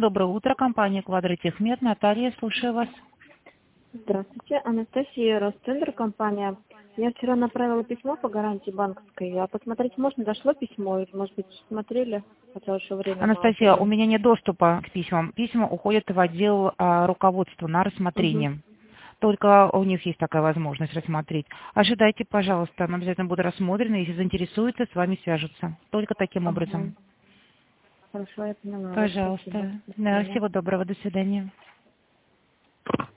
Доброе утро, компания «Квадротехмет». Наталья, слушаю вас. Здравствуйте, Анастасия, Ростендер, компания. Я вчера направила письмо по гарантии банковской, а посмотреть можно, дошло письмо, или, может быть, смотрели, хотя еще время мало. Анастасия, у меня нет доступа к письмам. Письма уходят в отдел руководства на Угу. рассмотрение. Только у них есть такая возможность рассмотреть. Ожидайте, пожалуйста, мы обязательно будут рассмотрены. Если заинтересуются, с вами свяжутся. Только таким Ага. образом. Хорошо, я поняла вас. Спасибо. Пожалуйста. До Да, свидания. всего доброго. До свидания.